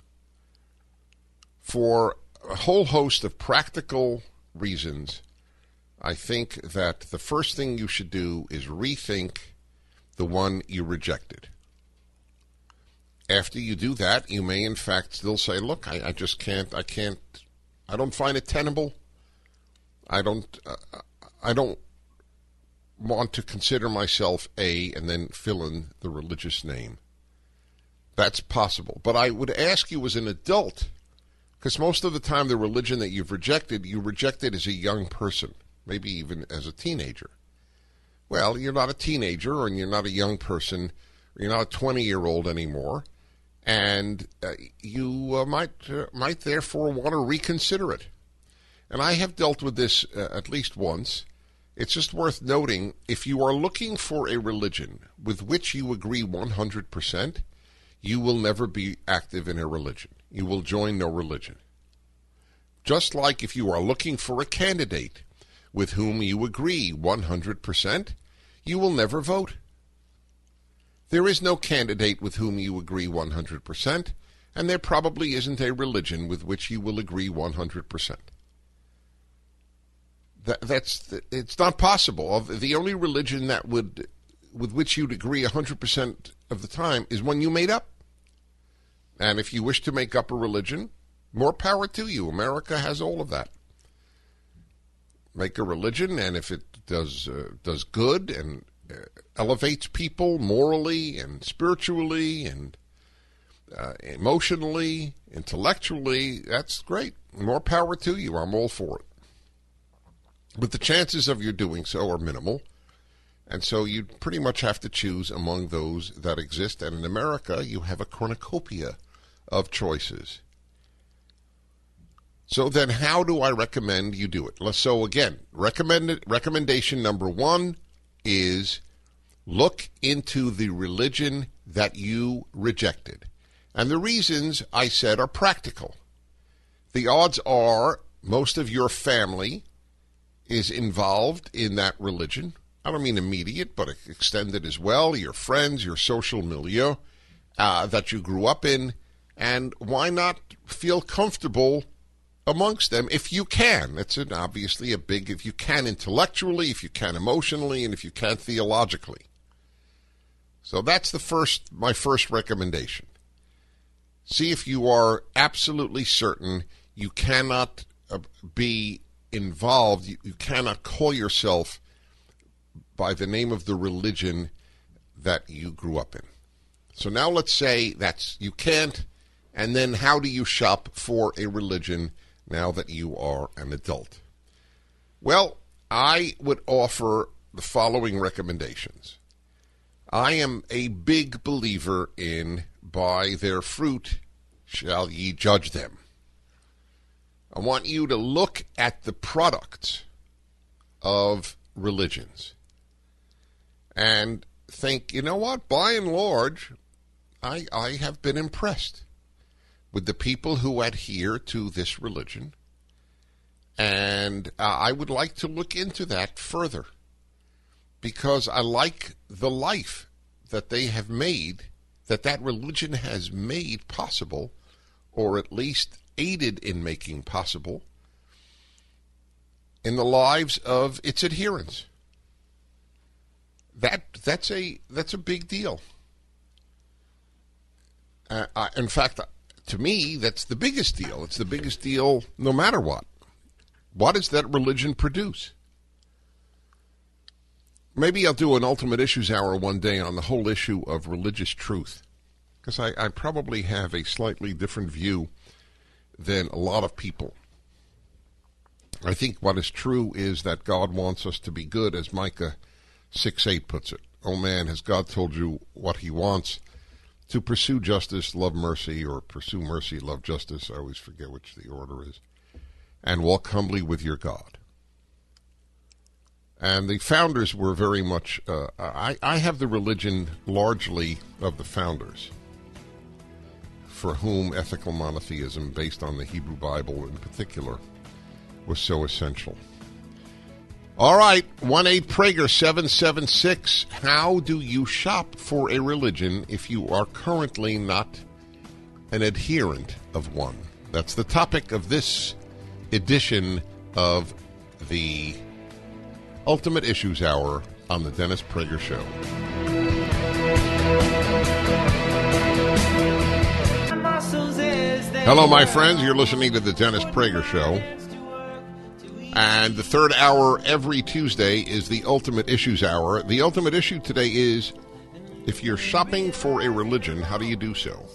For a whole host of practical reasons, I think that the first thing you should do is rethink the one you rejected. After you do that, you may in fact still say, look, I, I just can't, I can't, I don't find it tenable. I don't, uh, I don't, want to consider myself a, and then fill in the religious name. That's possible. But I would ask you as an adult, because most of the time the religion that you've rejected, you rejected as a young person, maybe even as a teenager. Well, you're not a teenager, and you're not a young person, or you're not a twenty-year-old anymore, and uh, you uh, might uh, might therefore want to reconsider it. And I have dealt with this uh, at least once. It's just worth noting, if you are looking for a religion with which you agree one hundred percent, you will never be active in a religion. You will join no religion. Just like if you are looking for a candidate with whom you agree one hundred percent, you will never vote. There is no candidate with whom you agree one hundred percent, and there probably isn't a religion with which you will agree one hundred percent. That, that's it's not possible. The only religion that would, with which you'd agree one hundred percent of the time is one you made up. And if you wish to make up a religion, more power to you. America has all of that. Make a religion, and if it does uh, does good and uh, elevates people morally and spiritually and uh, emotionally, intellectually, that's great. More power to you. I'm all for it. But the chances of you doing so are minimal, and so you pretty much have to choose among those that exist. And in America, you have a cornucopia of choices. So then how do I recommend you do it? So again, recommended, recommendation number one is look into the religion that you rejected. And the reasons I said are practical. The odds are most of your family is involved in that religion. I don't mean immediate, but extended as well. Your friends, your social milieu uh, that you grew up in. And why not feel comfortable amongst them if you can? It's an, obviously a big, if you can intellectually, if you can emotionally, and if you can theologically. So that's the first, my first recommendation. See if you are absolutely certain you cannot uh, be involved, you, you cannot call yourself by the name of the religion that you grew up in. So now let's say that's you can't, and then how do you shop for a religion now that you are an adult? Well, I would offer the following recommendations. I am a big believer in by their fruit shall ye judge them. I want you to look at the products of religions and think, you know what, by and large, I, I have been impressed with the people who adhere to this religion, and uh, I would like to look into that further because I like the life that they have made, that that religion has made possible, or at least aided in making possible in the lives of its adherents. That that's a that's a big deal. Uh, I, in fact, to me, that's the biggest deal. It's the biggest deal no matter what. What does that religion produce? Maybe I'll do an Ultimate Issues Hour one day on the whole issue of religious truth, because I, I probably have a slightly different view than a lot of people. I think what is true is that God wants us to be good, as Micah six eight puts it. Oh man, has God told you what he wants? To pursue justice, love mercy, or pursue mercy, love justice. I always forget which the order is. And walk humbly with your God. And the founders were very much, uh, I, I have the religion largely of the founders, for whom ethical monotheism, based on the Hebrew Bible in particular, was so essential. All right, one eight Prager seven seven six. How do you shop for a religion if you are currently not an adherent of one? That's the topic of this edition of the Ultimate Issues Hour on the Dennis Prager Show. Hello, my friends. You're listening to the Dennis Prager Show. And the third hour every Tuesday is the Ultimate Issues Hour. The ultimate issue today is, if you're shopping for a religion, how do you do so?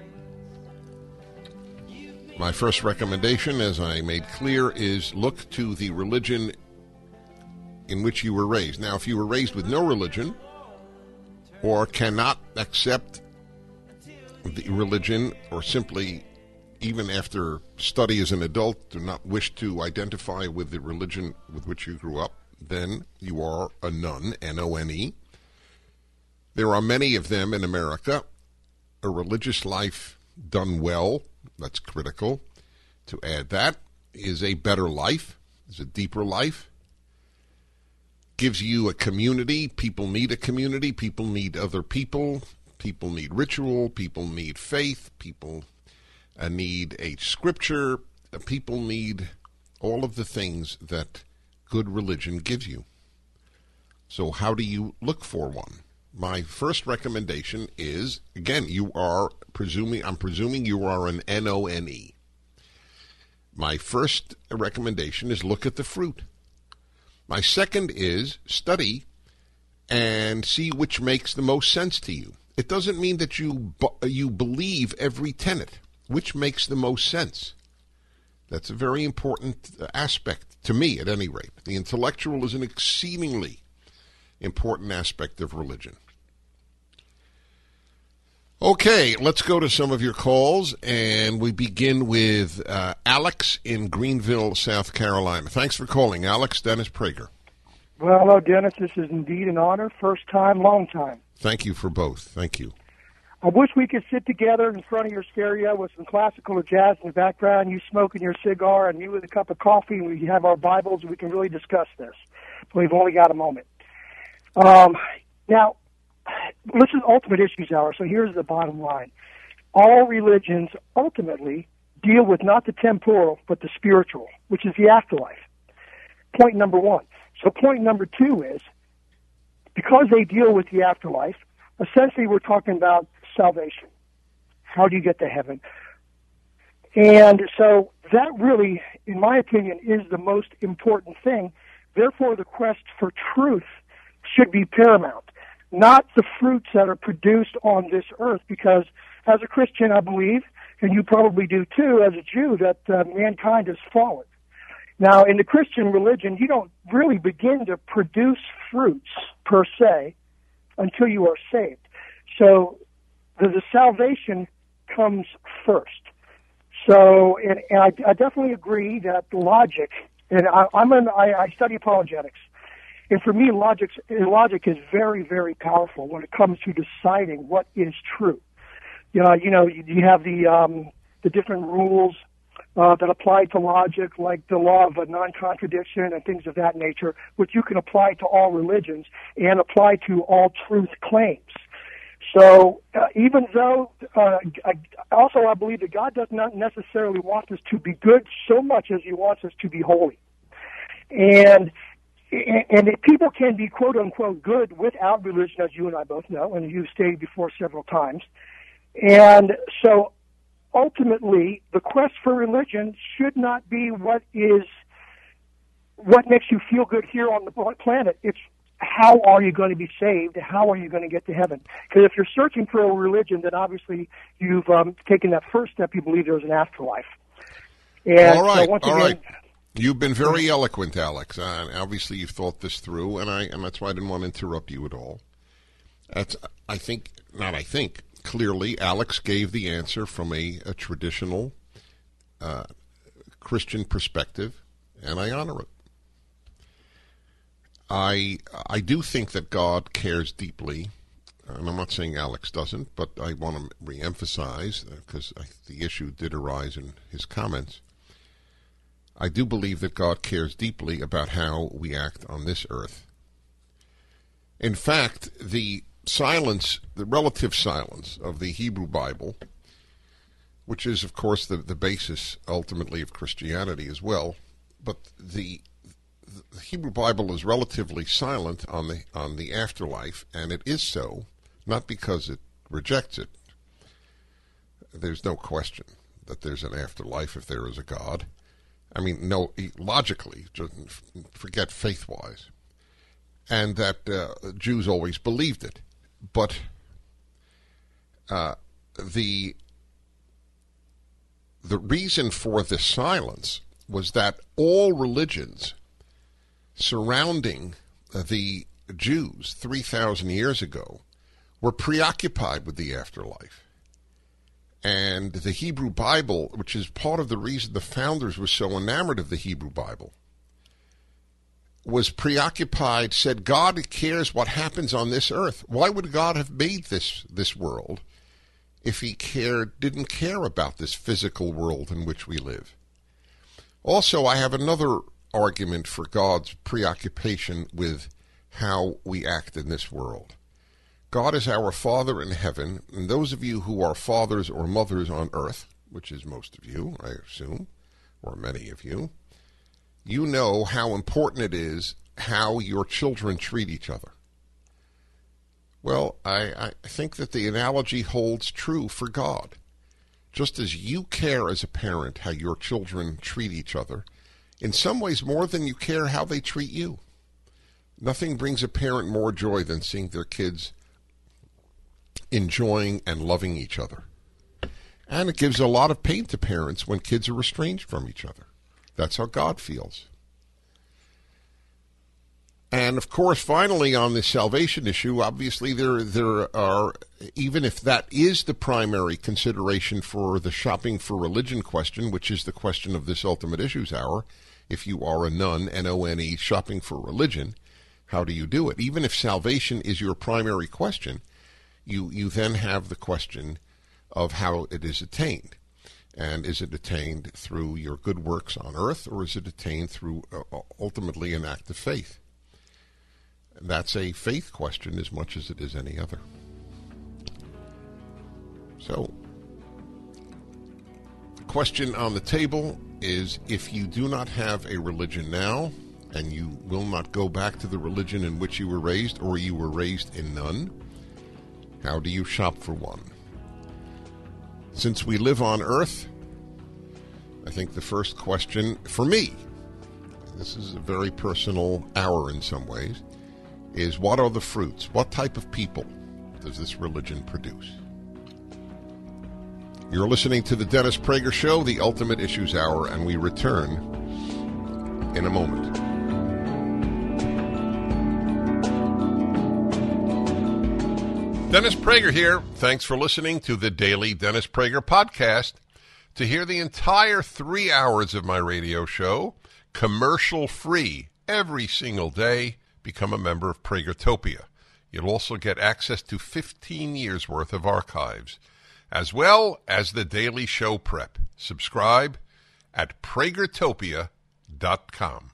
My first recommendation, as I made clear, is look to the religion in which you were raised. Now, if you were raised with no religion or cannot accept the religion, or simply, even after study as an adult, do not wish to identify with the religion with which you grew up, then you are a none, N O N E. There are many of them in America. A religious life done well, that's critical. To add that, is a better life, is a deeper life. Gives you a community. People need a community. People need other people. People need ritual. People need faith. People uh, need a scripture. Uh, people need all of the things that good religion gives you. So how do you look for one? My first recommendation is, again, you are presuming, I'm presuming you are an N O N E. My first recommendation is look at the fruit. My second is study and see which makes the most sense to you. It doesn't mean that you you believe every tenet. Which makes the most sense? That's a very important aspect, to me at any rate. The intellectual is an exceedingly important aspect of religion. Okay, let's go to some of your calls, and we begin with uh, Alex in Greenville, South Carolina. Thanks for calling, Alex. Dennis Prager. Well, hello, Dennis. This is indeed an honor. First time, long time. Thank you for both. Thank you. I wish we could sit together in front of your stereo with some classical or jazz in the background, you smoking your cigar, and you with a cup of coffee, and we have our Bibles, and we can really discuss this. But we've only got a moment. Um, now, this is Ultimate Issues Hour, so here's the bottom line. All religions ultimately deal with not the temporal, but the spiritual, which is the afterlife. Point number one. So point number two is, because they deal with the afterlife, essentially we're talking about salvation. How do you get to heaven? And so that really, in my opinion, is the most important thing. Therefore, the quest for truth should be paramount, not the fruits that are produced on this earth, because as a Christian, I believe, and you probably do too, as a Jew, that uh, mankind has fallen. Now, in the Christian religion, you don't really begin to produce fruits, per se, until you are saved. So the, the salvation comes first. So, and, and I, I definitely agree that logic, and I, I'm an, I, I study apologetics, and for me, logic, logic is very, very powerful when it comes to deciding what is true. You know, you know, you, you have the um, the different rules uh, that apply to logic, like the law of a non-contradiction and things of that nature, which you can apply to all religions and apply to all truth claims. So uh, even though, uh, I, also I believe that God does not necessarily want us to be good so much as he wants us to be holy. And and if people can be quote-unquote good without religion, as you and I both know, and you've stated before several times. And so ultimately, the quest for religion should not be what is what makes you feel good here on the planet. It's how are you going to be saved? How are you going to get to heaven? Because if you're searching for a religion, then obviously you've um, taken that first step. You believe there's an afterlife. And all right, so once all again, right. You've been very eloquent, Alex. Uh, obviously, you've thought this through, and I and that's why I didn't want to interrupt you at all. That's, I think, not I think, clearly, Alex gave the answer from a, a traditional uh, Christian perspective, and I honor it. I I do think that God cares deeply, and I'm not saying Alex doesn't, but I want to reemphasize, because uh, the issue did arise in his comments. I do believe that God cares deeply about how we act on this earth. In fact, the silence, the relative silence of the Hebrew Bible, which is, of course, the, the basis ultimately of Christianity as well, but the, the Hebrew Bible is relatively silent on the on the afterlife, and it is so, not because it rejects it. There's no question that there's an afterlife if there is a God. I mean, no, logically, forget faith-wise, and that uh, Jews always believed it. But uh, the the reason for this silence was that all religions surrounding the Jews three thousand years ago were preoccupied with the afterlife. And the Hebrew Bible, which is part of the reason the founders were so enamored of the Hebrew Bible, was preoccupied, said God cares what happens on this earth. Why would God have made this this world if he cared didn't care about this physical world in which we live? Also, I have another argument for God's preoccupation with how we act in this world. God is our Father in heaven, and those of you who are fathers or mothers on earth, which is most of you, I assume, or many of you, you know how important it is how your children treat each other. Well, I, I think that the analogy holds true for God. Just as you care as a parent how your children treat each other, in some ways more than you care how they treat you. Nothing brings a parent more joy than seeing their kids enjoying and loving each other. And it gives a lot of pain to parents when kids are estranged from each other. That's how God feels. And, of course, finally, on the salvation issue, obviously there there are, even if that is the primary consideration for the shopping for religion question, which is the question of this Ultimate Issues Hour, if you are a nun, N O N E, shopping for religion, how do you do it? Even if salvation is your primary question, you, you then have the question of how it is attained. And is it attained through your good works on earth, or is it attained through uh, ultimately an act of faith? That's a faith question as much as it is any other. So, the question on the table is, if you do not have a religion now, and you will not go back to the religion in which you were raised, or you were raised in none, how do you shop for one? Since we live on earth, I think the first question for me, this is a very personal hour in some ways, is what are the fruits? What type of people does this religion produce? You're listening to the Dennis Prager Show, the Ultimate Issues Hour, and we return in a moment. Dennis Prager here. Thanks for listening to the Daily Dennis Prager Podcast. To hear the entire three hours of my radio show, commercial-free, every single day, become a member of Pragertopia. You'll also get access to fifteen years worth of archives, as well as the daily show prep. Subscribe at Pragertopia dot com.